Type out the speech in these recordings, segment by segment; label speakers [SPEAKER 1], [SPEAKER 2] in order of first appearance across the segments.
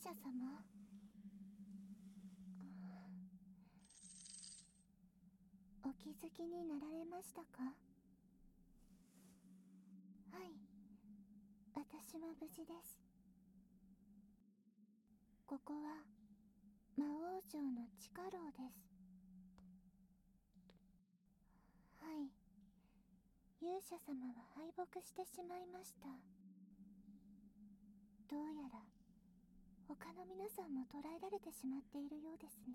[SPEAKER 1] 者様。お気づきになられましたか？はい、私は無事です。ここは魔王城の地下牢です。はい、勇者様は敗北してしまいました。どうやら他の皆さんも捕らえられてしまっているようですね。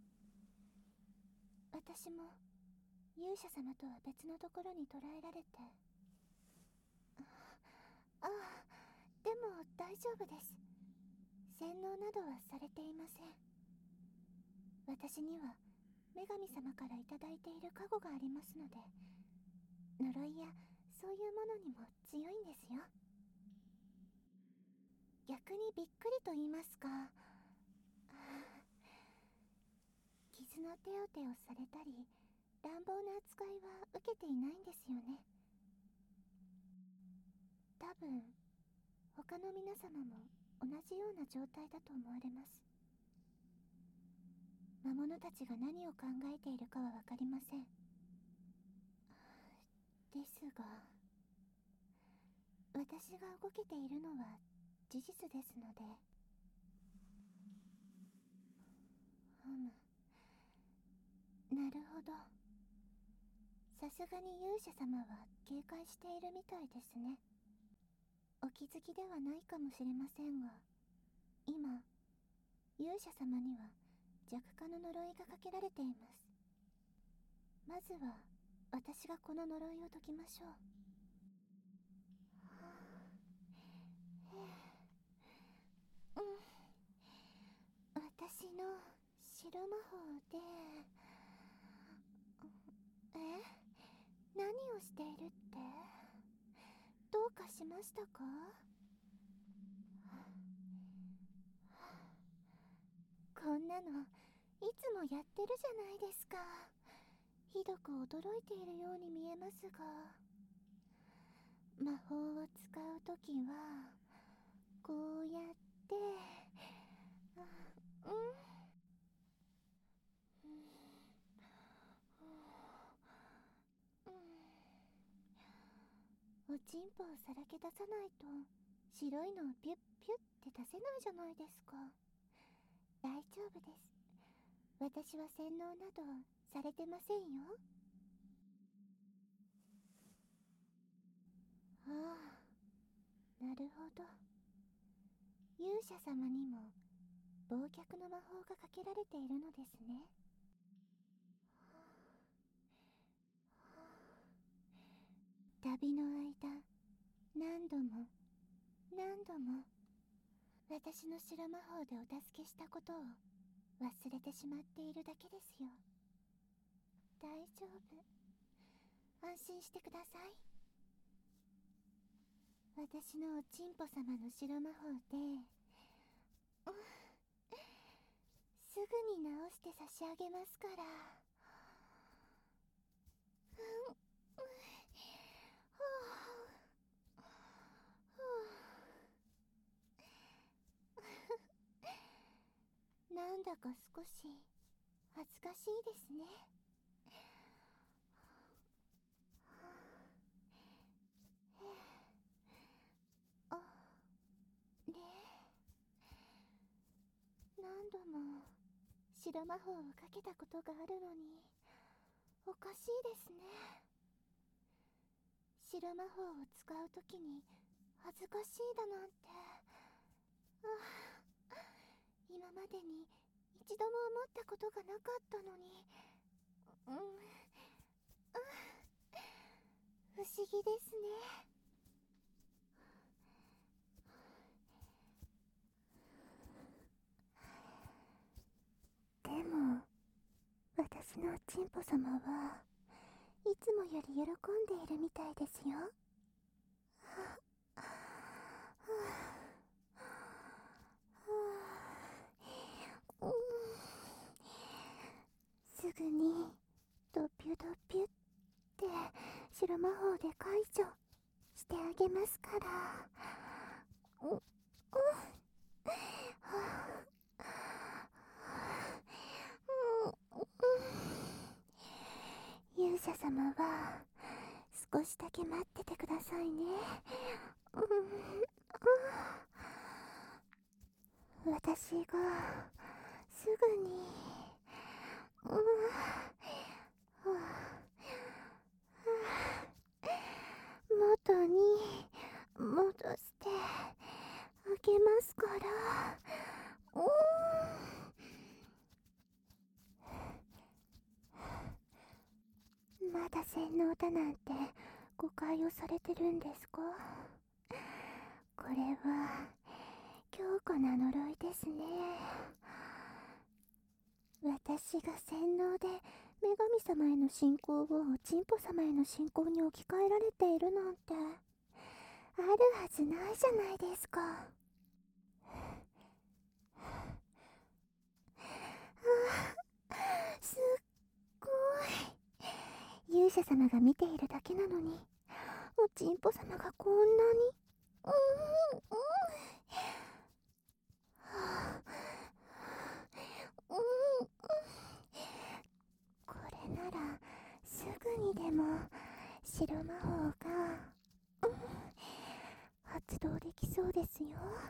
[SPEAKER 1] 私も勇者様とは別のところに捕らえられて。ああ、でも大丈夫です。洗脳などはされていません。私には女神様からいただいている加護がありますので、呪いやそういうものにも強いんですよ。逆にびっくりと言いますか、傷の手当てをされたり乱暴な扱いは受けていないんですよね。多分他の皆様も同じような状態だと思われます。魔物たちが何を考えているかは分かりません。ですが、私が動けているのは事実ですので。なるほど。さすがに勇者様は警戒しているみたいですね。お気づきではないかもしれませんが、今勇者様には弱化の呪いがかけられています。まずは私がこの呪いを解きましょう。私の白魔法で。何をしているって？どうかしましたか？こんなのいつもやってるじゃないですか。ひどく驚いているように見えますが、魔法を使うときはこうやって、おちんぽをさらけ出さないと白いのをピュッピュッって出せないじゃないですか。大丈夫です。私は洗脳などされてませんよ。ああ、なるほど。勇者様にも忘却の魔法がかけられているのですね。旅の間、何度も何度も私の白魔法でお助けしたことを忘れてしまっているだけですよ。大丈夫、安心してください。私のおちんぽ様の白魔法で、すぐに直して差し上げますから。なんだか少し恥ずかしいですね。あ、ねえ、何度も白魔法をかけたことがあるのにおかしいですね。白魔法を使うときに恥ずかしいだなんて、今までに一度も思ったことがなかったのに。不思議ですね。でも私のおちんぽ様はいつもより喜んでいるみたいですよ。すぐにドピュドピュって白魔法で解除してあげますから。 者様は少しだけ待っててくださいね。私がすぐに元に戻してあげますから。まだ洗脳だなんて誤解をされてるんですか？これは強固な呪いですね。私が洗脳で女神様への信仰をおちんぽ様への信仰に置き換えられているなんてあるはずないじゃないですか。すっごい。勇者様が見ているだけなのにおちんぽ様がこんなにこれならすぐにでも白魔法が発動できそうですよ。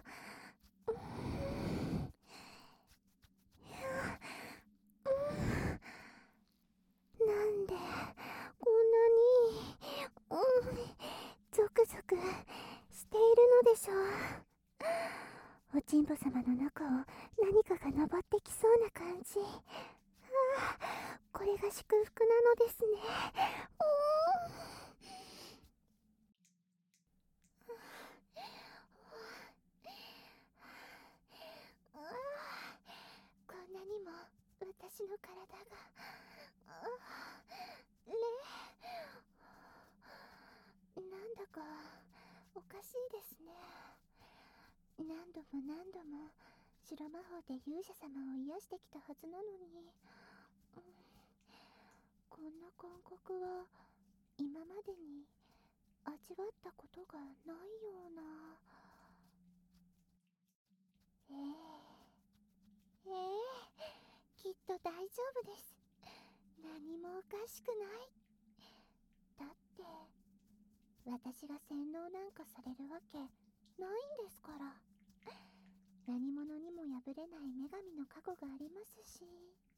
[SPEAKER 1] なんでこんなにゾクゾクしているのでしょう。おちんぽ様の中を何かが登ってきそうな感じ。これが祝福なのですね。こんなにも私の体がなんだかおかしいですね。何度も何度も白魔法で勇者様を癒してきたはずなのに、こんな感覚は今までに味わったことがないような。きっと大丈夫です。何もおかしくない。だって私が洗脳なんかされるわけないんですから。何者にも破れない女神の加護がありますし。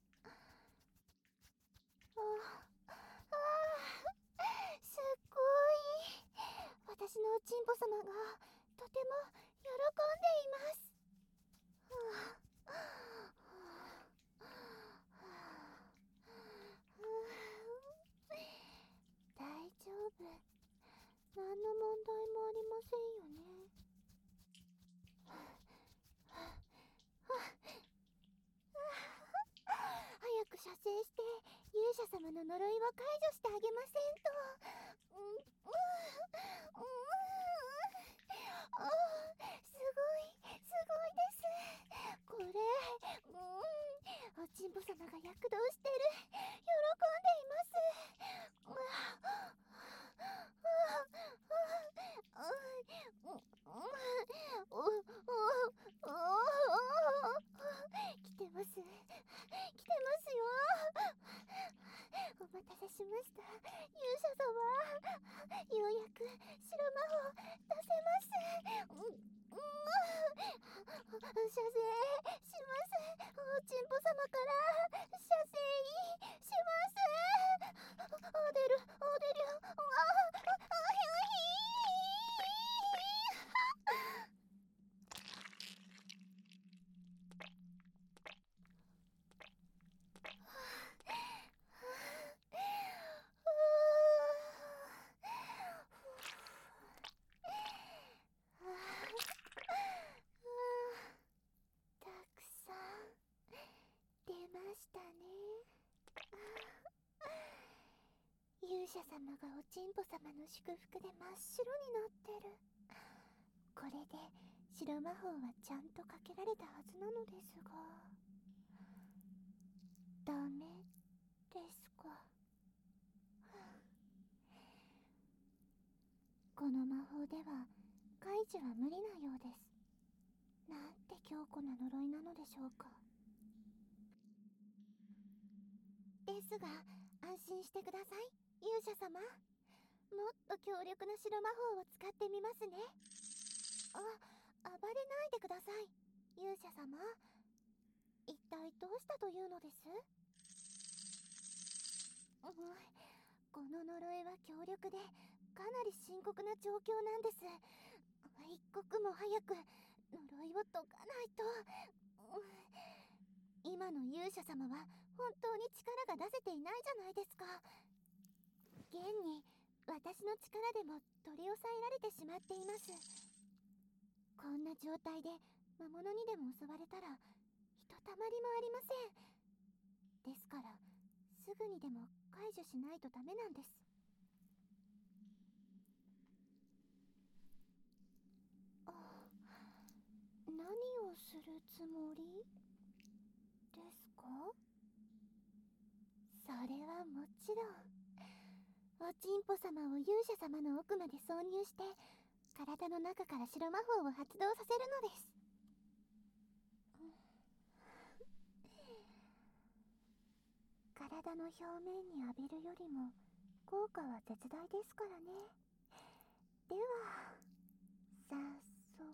[SPEAKER 1] すっごい。私のおちんぽ様がとても喜んでいます。大丈夫。何の問題もありませんよね。早く射精して勇者様の呪いを解除してあげませんと。すごいです。これおちんぽ様が躍動してる。喜んでいます。来てますよ。お待たせしました。勇者様、ようやく白魔法出せます。射精します。おちんぽ様から射精します。おでるたくさん出ましたね。勇者様がおちんぽ様の祝福で真っ白になってる。これで白魔法はちゃんとかけられたはずなのですが、ダメですか。この魔法では解除は無理なようです。なんて強固な呪いなのでしょうか。ですが安心してください。 っと強力な白魔法を使ってみますね。暴れないでください、勇者様。一体どうしたというのです？この呪いは強力でかなり深刻な状況なんです。一刻も早く呪いを解かないと。今の勇者様は本当に力が出せていないじゃないですか。現に私の力でも取り押さえられてしまっています。こんな状態で魔物にでも襲われたらひとたまりもありません。ですからすぐにでも解除しないとダメなんです。何をするつもりですか？それはもちろんおちんぽ様を勇者様の奥まで挿入して体の中から白魔法を発動させるのです。体の表面に浴びるよりも効果は絶大ですからね。では早速。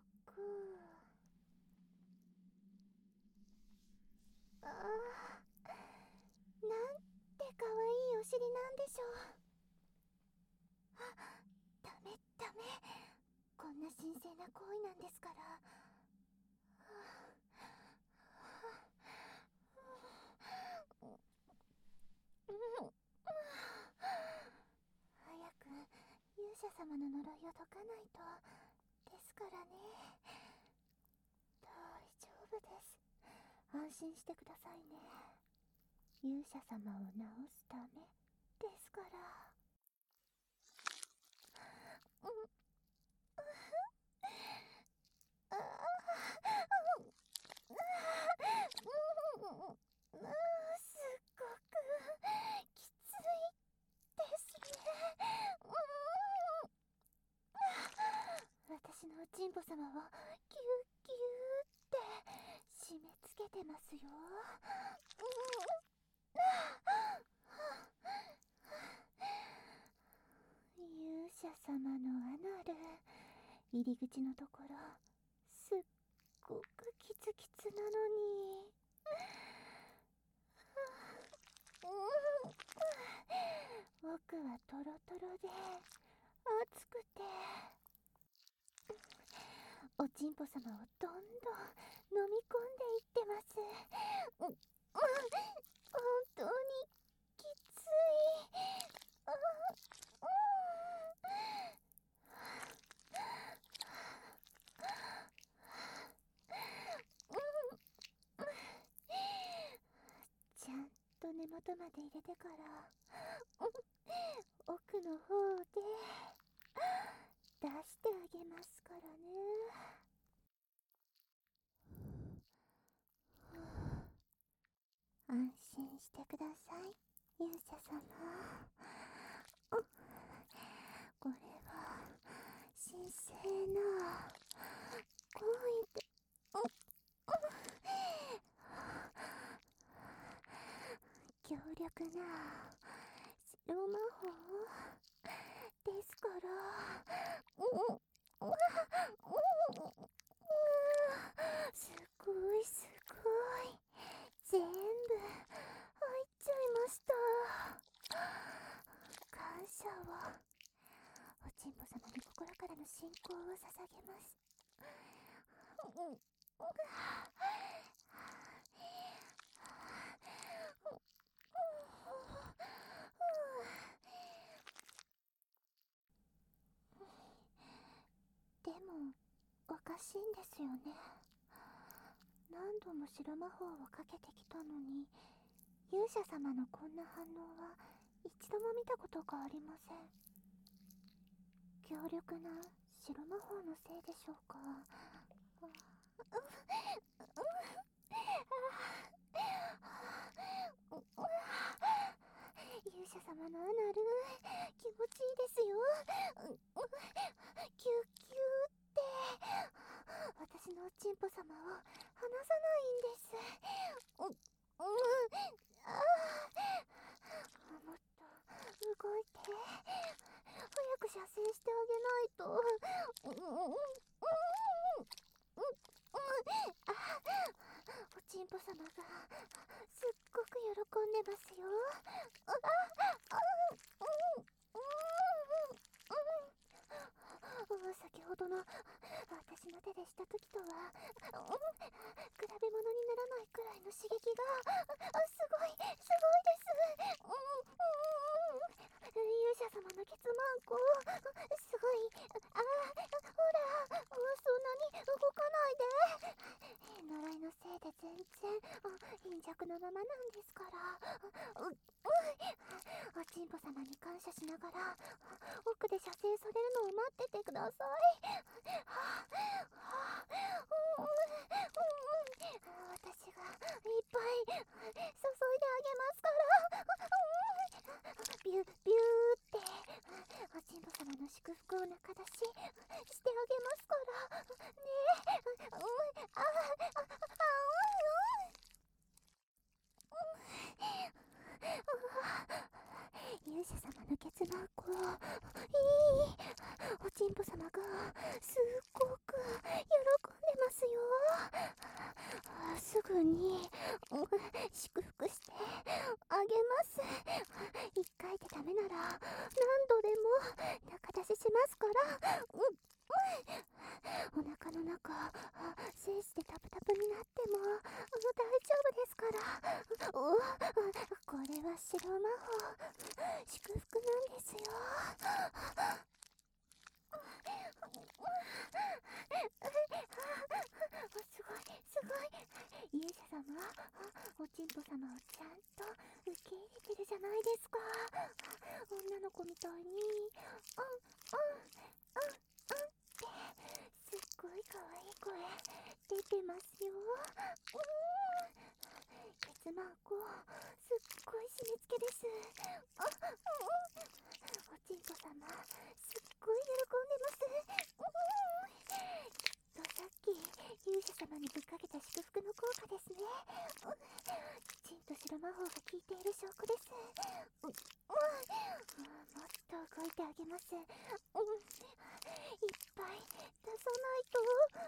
[SPEAKER 1] なんてかわいいお尻なんでしょう。ダメダメ、こんな神聖な行為なんですから。早く勇者様の呪いを解かないとですからね。大丈夫です。安心してくださいね。勇者様を治すためですから。すっごくきついですね。私のおちんぽ様をギュッギューって締め付けてますよ。勇者様のアナル、入り口のところすっごくキツキツなのに。奥はトロトロで熱くて、おちんぽ様をどんどん飲み込んでいってます。本当にきつい。ちゃんと根元まで入れてから奥の方で出してあげますからね。安心してください、勇者様。これは神聖な行為で。強力な白魔法ですから。すごいすごい、全部入っちゃいました。感謝を。おちんぽ様に心からの信仰を捧げます。でもおかしいんですよね。何度も白魔法をかけてきたのに勇者様のこんな反応は一度も見たことがありません。強力な白魔法のせいでしょうか。勇者様のアナル気持ちいいですよ。キュッキューって。私のおちんぽ様を離さないんです。もっと動いて。早く射精してあげないと。おちんぽ様がすっごく喜んでますよ。先ほどの私の手でした時とは比べ物にならないくらいの刺激がすごいです。勇者様のケツマンコすごい。ほらそんなに動かないで。呪いのせいで全然貧弱なままなんですから。おちんぽ様に感謝しながら奥で射精されるのを待っててください。私がいっぱい注いであげますから。ビュービューっておちんぽ様の祝福を中出ししてあげますからね。勇者様のケツマンコおちんぽ様がすっごく喜んでますよ。すぐに祝福してあげます。1回でダメなら何度でも中出ししますから。お腹の中精子でタプタプになっても大丈夫ですから。これは白魔法祝福なんですよ。すごい。勇者様おちんぽ様をちゃんと受け入れてるじゃないですか。女の子みたいにってすっごい可愛い声出てますよ。ケツマンコすっごい締め付けです。おちんぽ様すっごい喜んでます。きっとさっき勇者様にぶっかけた祝福の効果ですね。きちんと白魔法が効いている証拠です。もっと動いてあげます。いっぱい出さないと。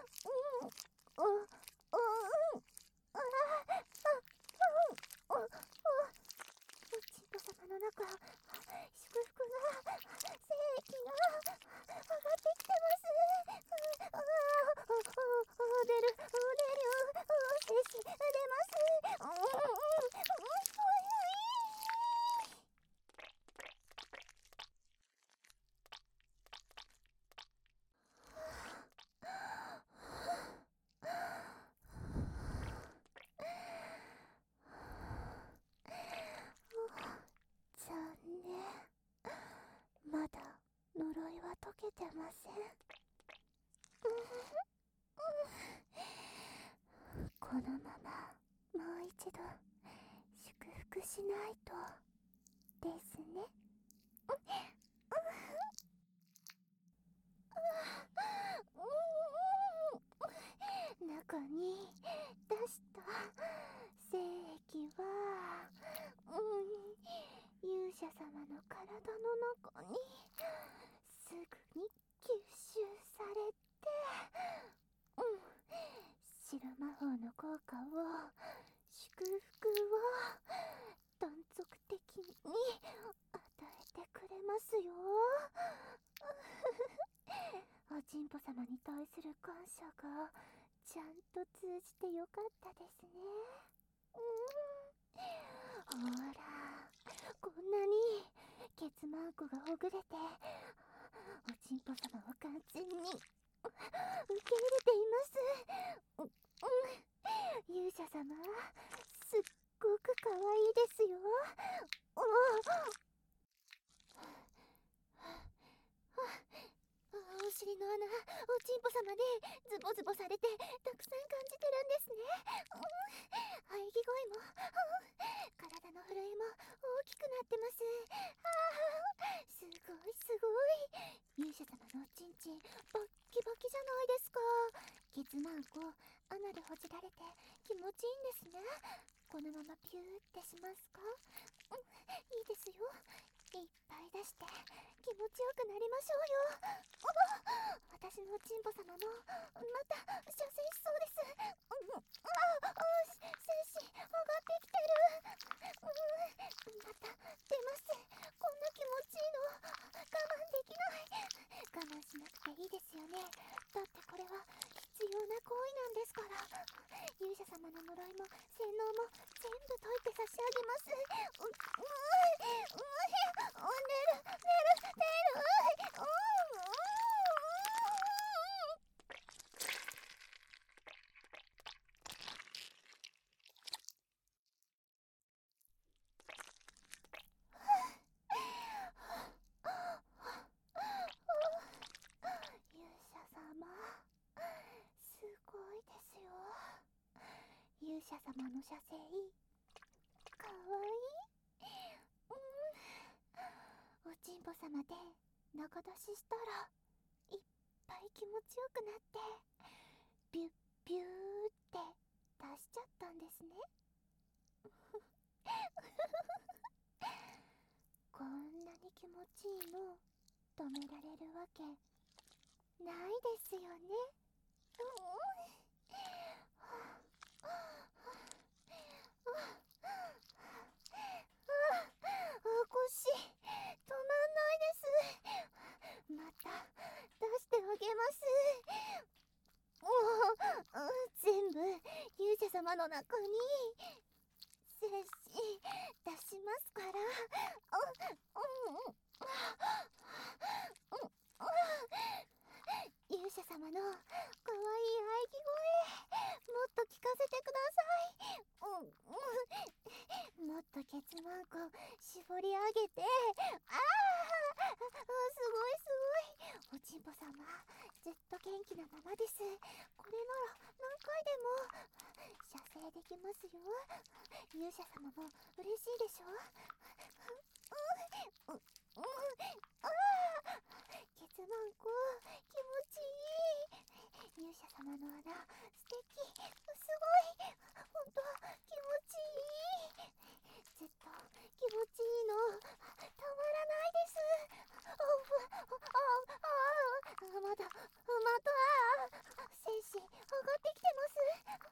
[SPEAKER 1] おちんぽ様の中祝福が精液が上がってきてます。出る精子出ます。残念。まだ呪いは解けてません。このままもう一度祝福しないとですね。中に出した精液は勇者様の体の中にすぐに吸収されて白魔法の効果を祝福を断続的に与えてくれますよ。おちんぽ様に対する感謝がちゃんと通じてよかったですね。ほらこんなにケツマンコがほぐれておちんぽ様を完全に受け入れています。勇者様すっごく可愛いですよ。お尻の穴おちんぽ様でズボズボされてたくさん感じてるんですね。喘ぎ声も体の震えも大きくなってます。すごい勇者様のおちんちんバッキバキじゃないですか。ケツマンコ穴でほじられて気持ちいいんですね。このままピューってしますか。いいですよ。いっぱい出して気気持ちよくなりましょうよ。私のおちんぽ様もまた射精しそうです。精子上がってきてる。また出ます。こんな気持ちいいの我慢できない。我慢しなくていいですよね。だってこれは必要な行為なんですから。勇者様の呪いも洗脳も全部解いて差し上げます。勇者様、すごいですよ。勇者様の射精かわいい。おちんぽ様で中出ししたらいっぱい気持ちよくなってビュッビューって出しちゃったんですね。こんなに気持ちいいの止められるわけないですよね。腰止まんないです。また出してあげます。全部勇者様の中に精子出しますから。勇者様のかわいい喘ぎ声もっと聞かせてください。もっとケツマンコ絞り上げて。すごいすごい。おちんぽ様ずっと元気なままです。これなら何回でも射精できますよ。勇者様も嬉しいでしょ。ケツマンコ気持ちいい。勇者様の穴素敵。すごい。ほんと気持ちいい。ずっと気持ちいいのたまらないです。まだ精子上がってきてます。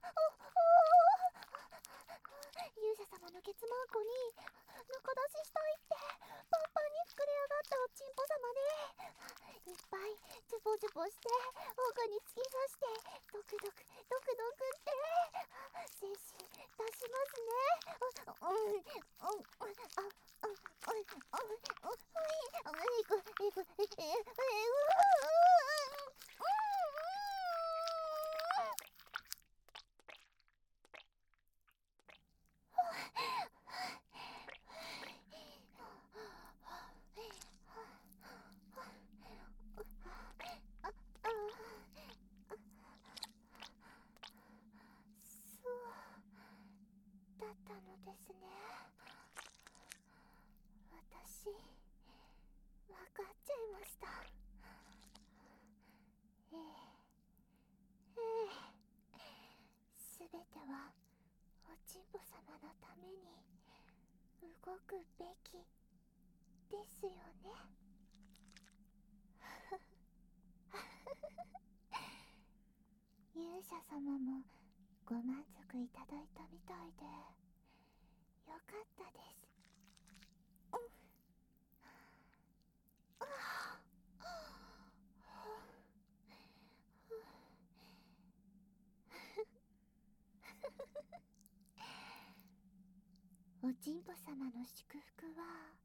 [SPEAKER 1] 勇者様のケツマンコに中出ししたいってパンパンに膨れ上がったおちんぽ様でいっぱいジュポジュポして奥に突き刺してドクドクドクドクって精子出しますね。だったのですね。私分かっちゃいました。すべてはおちんぽ様のために動くべきですよね。勇者様もご満足いただいたみたいでよかったです。おちんぽ様の祝福は